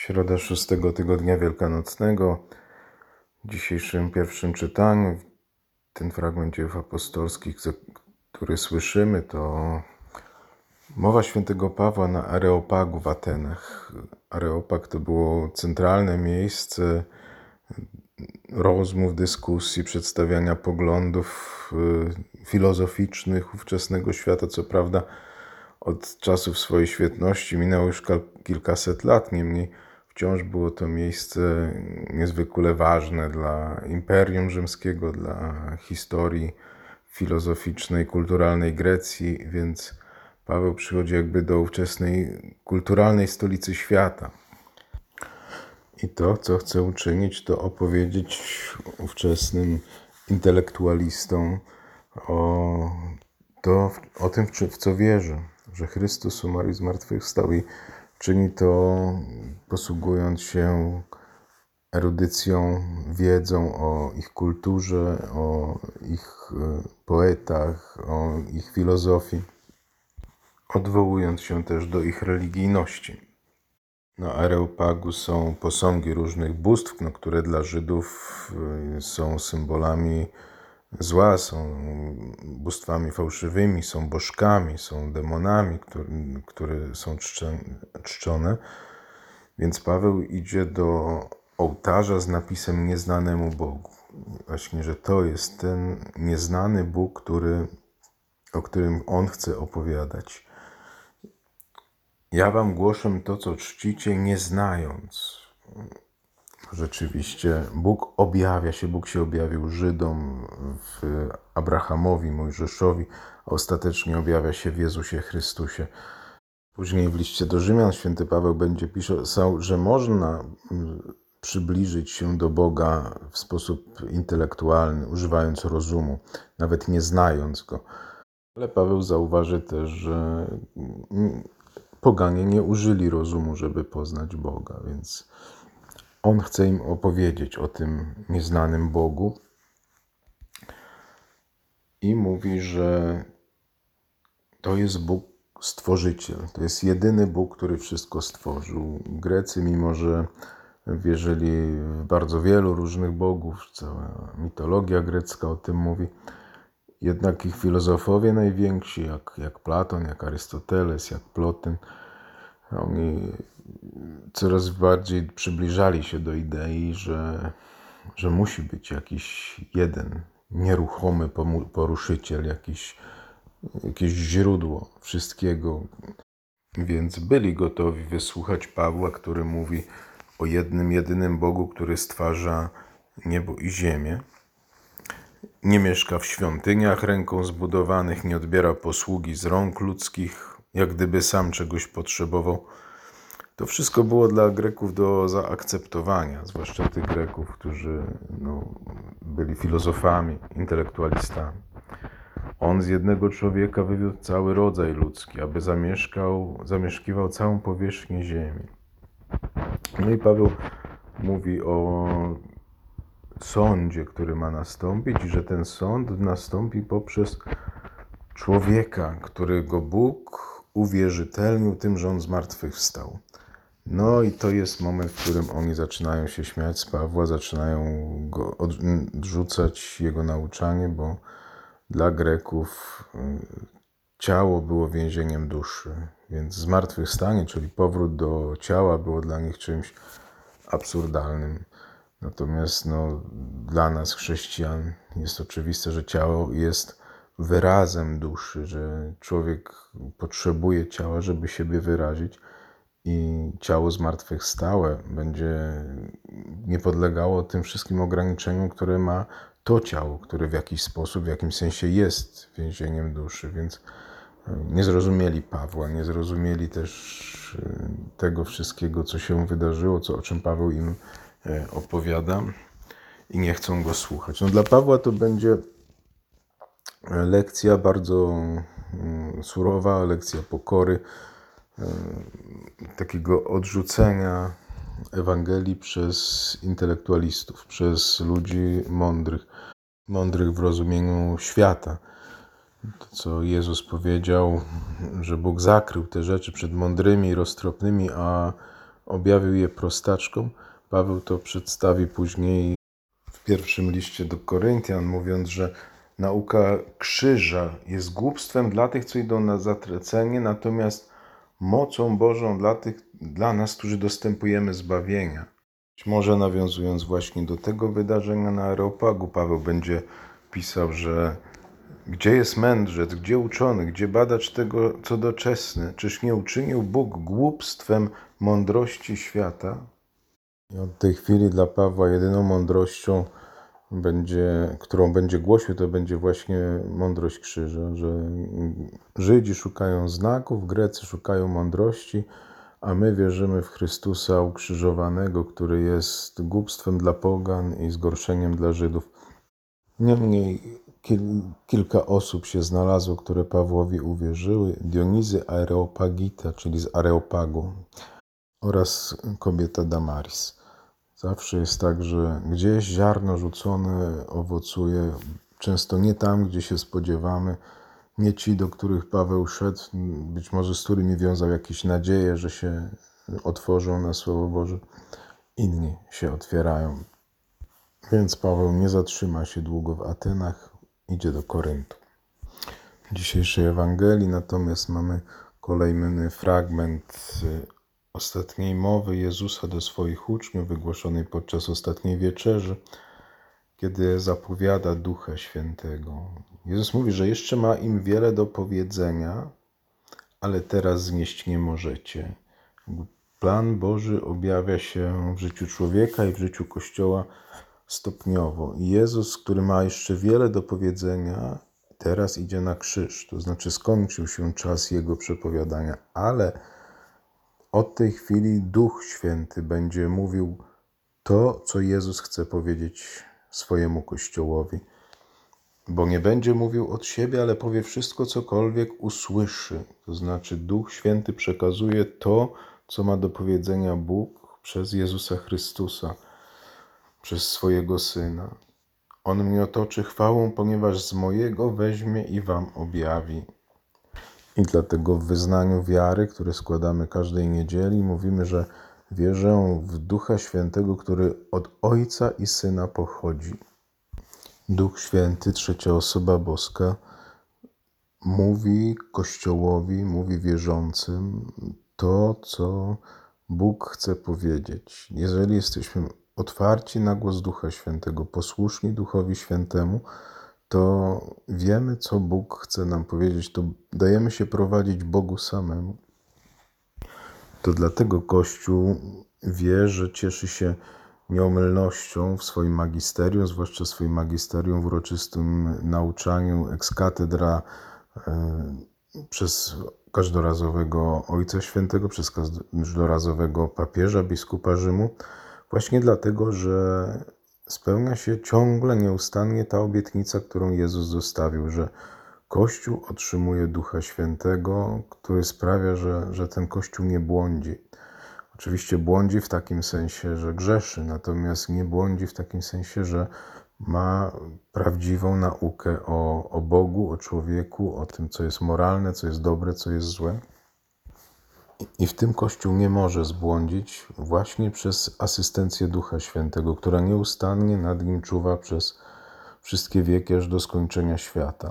Środa 6 tygodnia wielkanocnego. W dzisiejszym pierwszym czytaniu, ten fragment Dziejów Apostolskich, który słyszymy, to mowa świętego Pawła na Areopagu w Atenach. Areopag to było centralne miejsce rozmów, dyskusji, przedstawiania poglądów filozoficznych ówczesnego świata. Co prawda od czasów swojej świetności minęło już kilkaset lat, niemniej wciąż było to miejsce niezwykle ważne dla Imperium Rzymskiego, dla historii filozoficznej, kulturalnej Grecji, więc Paweł przychodzi jakby do ówczesnej kulturalnej stolicy świata. I to, co chce uczynić, to opowiedzieć ówczesnym intelektualistom o tym, w co wierzy, że Chrystus umarł i zmartwychwstał, i czyni to posługując się erudycją, wiedzą o ich kulturze, o ich poetach, o ich filozofii, odwołując się też do ich religijności. Na Areopagu są posągi różnych bóstw, które dla Żydów są symbolami zła, są bóstwami fałszywymi, są bożkami, są demonami, które są czczone. Więc Paweł idzie do ołtarza z napisem nieznanemu Bogu. Właśnie, że to jest ten nieznany Bóg, o którym on chce opowiadać. Ja wam głoszę to, co czcicie, nie znając. Rzeczywiście Bóg się objawił Żydom, w Abrahamowi, Mojżeszowi, a ostatecznie objawia się w Jezusie Chrystusie. Później w liście do Rzymian święty Paweł będzie pisał, że można przybliżyć się do Boga w sposób intelektualny, używając rozumu, nawet nie znając Go. Ale Paweł zauważy też, że poganie nie użyli rozumu, żeby poznać Boga, więc on chce im opowiedzieć o tym nieznanym Bogu i mówi, że to jest Bóg Stworzyciel. To jest jedyny Bóg, który wszystko stworzył. Grecy, mimo że wierzyli w bardzo wielu różnych bogów, cała mitologia grecka o tym mówi, jednak ich filozofowie najwięksi, jak Platon, jak Arystoteles, jak Plotyn, oni coraz bardziej przybliżali się do idei, że musi być jakiś jeden nieruchomy poruszyciel, jakieś źródło wszystkiego. Więc byli gotowi wysłuchać Pawła, który mówi o jednym, jedynym Bogu, który stwarza niebo i ziemię. Nie mieszka w świątyniach ręką zbudowanych, nie odbiera posługi z rąk ludzkich, jak gdyby sam czegoś potrzebował. To wszystko było dla Greków do zaakceptowania, zwłaszcza tych Greków, którzy byli filozofami, intelektualistami. On z jednego człowieka wywiódł cały rodzaj ludzki, aby zamieszkiwał całą powierzchnię ziemi. No i Paweł mówi o sądzie, który ma nastąpić, i że ten sąd nastąpi poprzez człowieka, którego Bóg uwierzytelnił tym, że on zmartwychwstał. No i to jest moment, w którym oni zaczynają się śmiać z Pawła, zaczynają go odrzucać jego nauczanie, bo dla Greków ciało było więzieniem duszy, więc zmartwychwstanie, czyli powrót do ciała, było dla nich czymś absurdalnym. Natomiast dla nas, chrześcijan, jest oczywiste, że ciało jest wyrazem duszy, że człowiek potrzebuje ciała, żeby siebie wyrazić, i ciało zmartwychwstałe nie podlegało tym wszystkim ograniczeniom, które ma to ciało, które w jakiś sposób, w jakimś sensie jest więzieniem duszy. Więc nie zrozumieli Pawła, nie zrozumieli też tego wszystkiego, co się wydarzyło, o czym Paweł im opowiada, i nie chcą go słuchać. Dla Pawła to będzie lekcja bardzo surowa, lekcja pokory, takiego odrzucenia Ewangelii przez intelektualistów, przez ludzi mądrych w rozumieniu świata. To, co Jezus powiedział, że Bóg zakrył te rzeczy przed mądrymi i roztropnymi, a objawił je prostaczkom. Paweł to przedstawi później w pierwszym liście do Koryntian, mówiąc, że nauka krzyża jest głupstwem dla tych, co idą na zatracenie, natomiast mocą Bożą dla nas, którzy dostępujemy zbawienia. Być może nawiązując właśnie do tego wydarzenia na Areopagu, Paweł będzie pisał, że gdzie jest mędrzec, gdzie uczony, gdzie badacz tego, co doczesne? Czyż nie uczynił Bóg głupstwem mądrości świata? I od tej chwili dla Pawła jedyną mądrością, którą będzie głosił, to będzie właśnie mądrość krzyża, że Żydzi szukają znaków, Grecy szukają mądrości, a my wierzymy w Chrystusa ukrzyżowanego, który jest głupstwem dla pogan i zgorszeniem dla Żydów. Niemniej kilka osób się znalazło, które Pawłowi uwierzyły. Dionizy Areopagita, czyli z Areopagu, oraz kobieta Damaris. Zawsze jest tak, że gdzieś ziarno rzucone owocuje, często nie tam, gdzie się spodziewamy, nie ci, do których Paweł szedł, być może z którymi wiązał jakieś nadzieje, że się otworzą na Słowo Boże. Inni się otwierają. Więc Paweł nie zatrzyma się długo w Atenach, idzie do Koryntu. W dzisiejszej Ewangelii natomiast mamy kolejny fragment ostatniej mowy Jezusa do swoich uczniów, wygłoszonej podczas ostatniej wieczerzy, kiedy zapowiada Ducha Świętego. Jezus mówi, że jeszcze ma im wiele do powiedzenia, ale teraz znieść nie możecie. Plan Boży objawia się w życiu człowieka i w życiu Kościoła stopniowo. I Jezus, który ma jeszcze wiele do powiedzenia, teraz idzie na krzyż. To znaczy skończył się czas Jego przepowiadania, ale od tej chwili Duch Święty będzie mówił to, co Jezus chce powiedzieć swojemu Kościołowi. Bo nie będzie mówił od siebie, ale powie wszystko, cokolwiek usłyszy. To znaczy Duch Święty przekazuje to, co ma do powiedzenia Bóg przez Jezusa Chrystusa, przez swojego Syna. On mnie otoczy chwałą, ponieważ z mojego weźmie i wam objawi. I dlatego w wyznaniu wiary, które składamy każdej niedzieli, mówimy, że wierzę w Ducha Świętego, który od Ojca i Syna pochodzi. Duch Święty, trzecia osoba boska, mówi Kościołowi, mówi wierzącym to, co Bóg chce powiedzieć. Jeżeli jesteśmy otwarci na głos Ducha Świętego, posłuszni Duchowi Świętemu, to wiemy, co Bóg chce nam powiedzieć, to dajemy się prowadzić Bogu samemu. To dlatego Kościół wie, że cieszy się nieomylnością w swoim magisterium, zwłaszcza swoim magisterium w uroczystym nauczaniu ex cathedra przez każdorazowego Ojca Świętego, przez każdorazowego papieża, biskupa Rzymu, właśnie dlatego, że spełnia się ciągle, nieustannie ta obietnica, którą Jezus zostawił, że Kościół otrzymuje Ducha Świętego, który sprawia, że ten Kościół nie błądzi. Oczywiście błądzi w takim sensie, że grzeszy, natomiast nie błądzi w takim sensie, że ma prawdziwą naukę o Bogu, o człowieku, o tym, co jest moralne, co jest dobre, co jest złe. I w tym Kościół nie może zbłądzić właśnie przez asystencję Ducha Świętego, która nieustannie nad nim czuwa przez wszystkie wieki, aż do skończenia świata.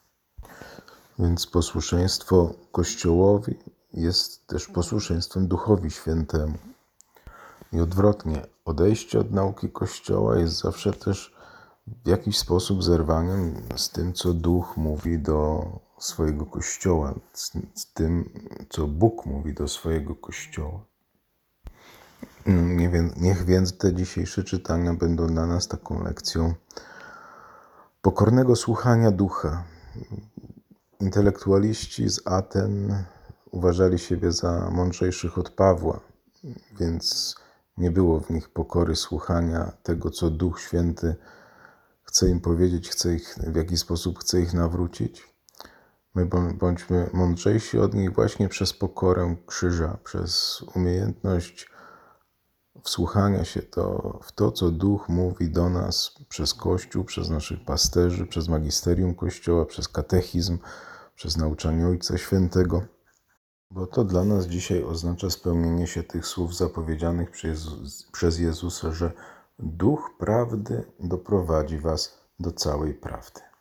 Więc posłuszeństwo Kościołowi jest też posłuszeństwem Duchowi Świętemu. I odwrotnie, odejście od nauki Kościoła jest zawsze też w jakiś sposób zerwaniem z tym, co Duch mówi do swojego Kościoła, z tym, co Bóg mówi do swojego Kościoła. Niech więc te dzisiejsze czytania będą dla nas taką lekcją pokornego słuchania Ducha. Intelektualiści z Aten uważali siebie za mądrzejszych od Pawła, więc nie było w nich pokory słuchania tego, co Duch Święty chce im powiedzieć, w jaki sposób chce ich nawrócić. My bądźmy mądrzejsi od nich właśnie przez pokorę krzyża, przez umiejętność wsłuchania się w to, co Duch mówi do nas przez Kościół, przez naszych pasterzy, przez magisterium Kościoła, przez katechizm, przez nauczanie Ojca Świętego. Bo to dla nas dzisiaj oznacza spełnienie się tych słów zapowiedzianych przez Jezusa, że Duch Prawdy doprowadzi was do całej prawdy.